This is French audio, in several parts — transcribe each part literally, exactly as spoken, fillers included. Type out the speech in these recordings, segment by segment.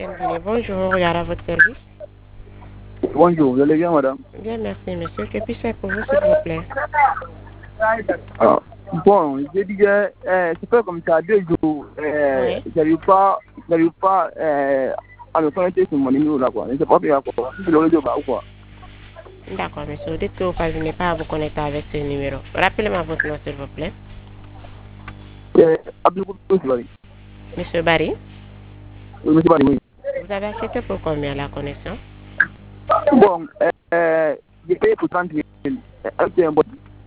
Guinée. Bonjour, on regarde à votre service. Bonjour, vous allez bien, madame? Bien, merci, monsieur. Que puis-je faire pour vous, s'il vous plaît? Ah, bon, je disais, euh, c'est pas comme ça, deux jours, euh, Oui. j'arrive pas, j'arrive pas euh, à me connecter sur mon numéro là, quoi. Je ne sais pas faire quoi. Si le réseau va ou quoi. D'accord, monsieur. Vous dites que vous ne parvenez pas à vous connecter avec ce numéro. Rappelez-moi votre nom, s'il vous plaît. Euh, Abdou Bari. Monsieur Barry, Oui, monsieur Bari, oui. vous avez accepté pour combien la connexion? Bon, euh, euh, j'ai payé pour trente mille. Euh, c'est un bon.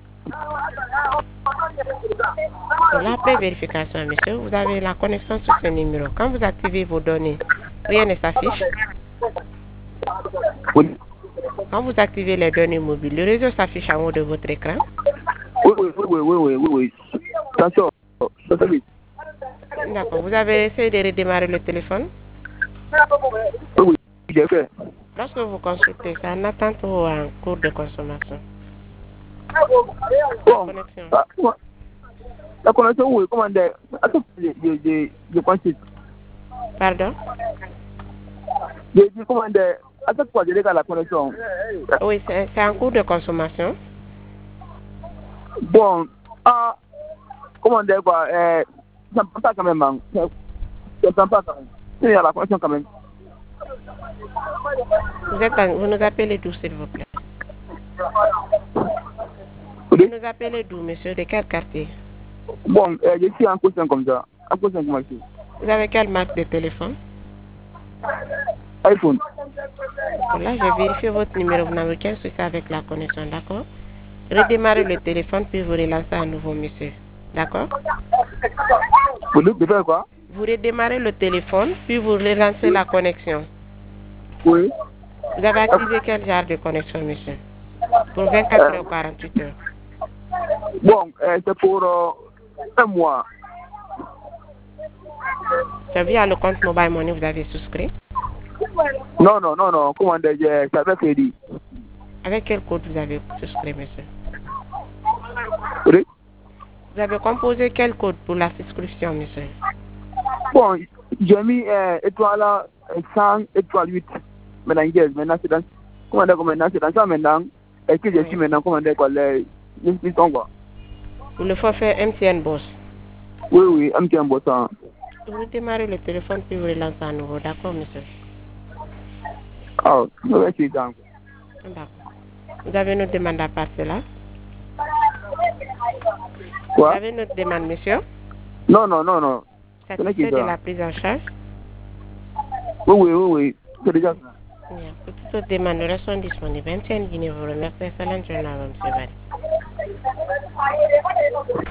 Pour l'après-vérification, monsieur, vous avez la connexion sur ce numéro. Quand vous activez vos données, rien ne s'affiche. Oui. Quand vous activez les données mobiles, le réseau s'affiche en haut de votre écran. Oui, oui, oui, oui, oui, oui, oui. Attention, ça se vite. D'accord. Vous avez essayé de redémarrer le téléphone? Oui, oui, j'ai fait. Lorsque vous consultez, c'est en attente ou en cours de consommation? Bon, Connexion. ah, moi, la connexion, oui, comment dire, attends, je, je, je, je pense que Pardon? j'ai dit, comment dire, à chaque fois, je regarde la connexion. Oui, c'est c'est en cours de consommation. Bon, ah, comment dire, quoi, euh, ça ne prend pas quand même, hein. Ça ne prend pas quand même. Il y a la connexion quand même. Vous, êtes en- vous nous appelez d'où, s'il vous plaît? Vous Oui. nous appelez d'où, monsieur? De quel quartier? Bon, euh, je suis en caution comme ça. En caution comme ça. Vous avez quelle marque de téléphone? iPhone. Bon, là, j'ai vérifié votre numéro. Vous n'avez aucun souci avec la connexion, d'accord? Redémarrez le téléphone, puis vous relancez à nouveau, monsieur. D'accord? Vous dites de faire quoi? Vous redémarrez le téléphone, puis vous relancez la connexion. Oui. Vous avez activé quel genre de connexion, monsieur? Pour vingt-quatre heures ou quarante-huit heures? Bon, euh, c'est pour euh, un mois. C'est via le compte Mobile Money vous avez souscrit? Non, non, non, non. Comment dire, je- ça va crédit. Avec quel code vous avez souscrit, monsieur? Oui. Vous avez composé quel code pour la souscription, monsieur? Bon, j'ai mis euh, étoile là, cent, étoile huit. Maintenant, yes, maintenant, c'est dans, comment dire, maintenant, c'est dans ça maintenant. Et que je Oui. suis maintenant, comment dire, quoi, les, les, les sont quoi. Pour le forfait M T N Boss. Oui, oui, un petit peu ça. Vous démarrez le téléphone, puis vous relancez à nouveau. D'accord, monsieur? Ah, je vais essayer ça. D'accord. Vous avez notre demande à part cela? Vous Quoi? avez notre demande, monsieur? Non, non, non, non. Satisfait de la prise en charge? Oui, oui, oui, oui. C'est déjà ça. Bien. Pour toute autre demande, nous restons disponibles. M T N Guinée vous remercie. Excellente journée à vous, monsieur Barry.